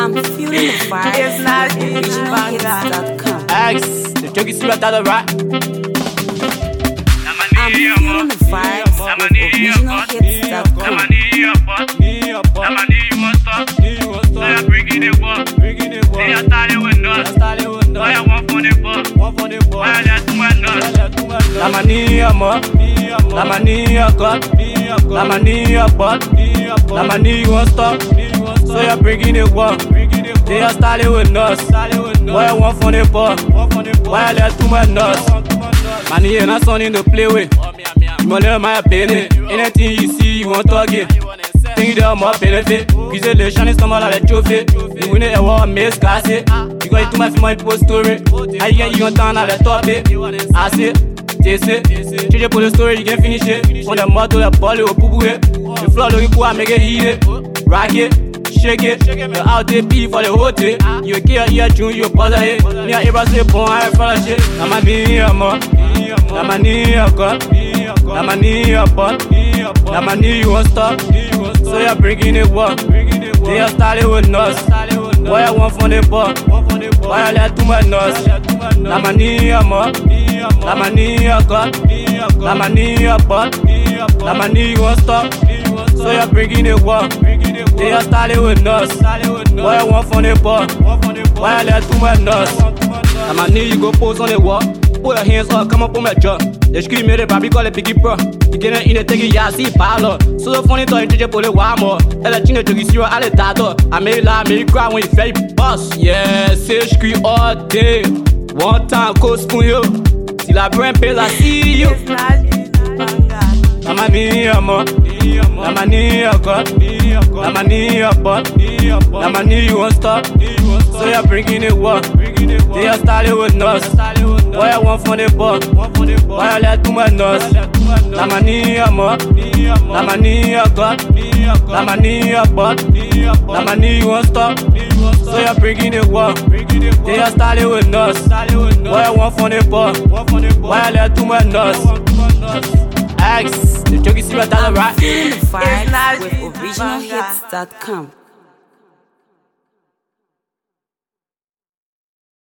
I'm feeling the vibe. It's not Originalhits.com. X, the joke is at the right. I'm feeling the vibes with Originalhits.com. La mania mo, la mania cut, la mania butt, la mania won't stop. So you're bringing it one. They are starting with us. Why I want for the ball? Why I let too much nuts? Money ain't not something to play with. You must learn my opinion. Anything you see, you want to get. Think they're more benefit. Cuisez les gens, ils sont mal à la chauffer. You win it, war, mais c'est cassé. You got too much money for story. I get you on time, à la top it. I see. TC, pour le story, you can finish it. On the moto, la balle au pouboué. The floor looking cool, I make it heat it. Rock it, shake it. You're out there, beef for the whole day. You care, you're June, you're buzzer it. Me and Ibra say, bon, I follow shit. I'm a nigga, man. I'm a nigga, God. I'm a nigga, but I'm a nigga, you won't stop. So you're bringing it work. They are starting with us. Why I want from the ball? Why I let too much nuts? I'm a nigga, man. I'm a nigga, God. I'm a nigga, but I'm a nigga, you won't stop. So you're bringing it work. They are starting with us. Why I want from the ball? Why I let too much nuts? I'm a nigga, you go pose on the wall. Put your hands up, come up on my jaw. Les scream de Barbie, call it Biggie Pro. You get in the take it, yeah, see, palo. So the funny thing, you pull it one more. Elle a changé de guisure à l'état. I made la, mais cry when you fake boss. Yeah, c'est scream all day. One time, cause for you. Si la brain pays, I see you. I'm a nigga, man. I'm a nigga, God. I'm a nigga, but I'm a nigga, you won't stop. So you're bringing it work. They are starting with us. Why I want from the ball? Why I let too much nuts? I'm a nigga, man. I'm a nigga, God. I'm a nigga, but I'm a nigga, you won't stop. So you're bringing it work. They are starting with us. Why I want from the ball? Why I let too much nuts? X, the joke is at the right. I'm feeling the vibes with Originalhits.com.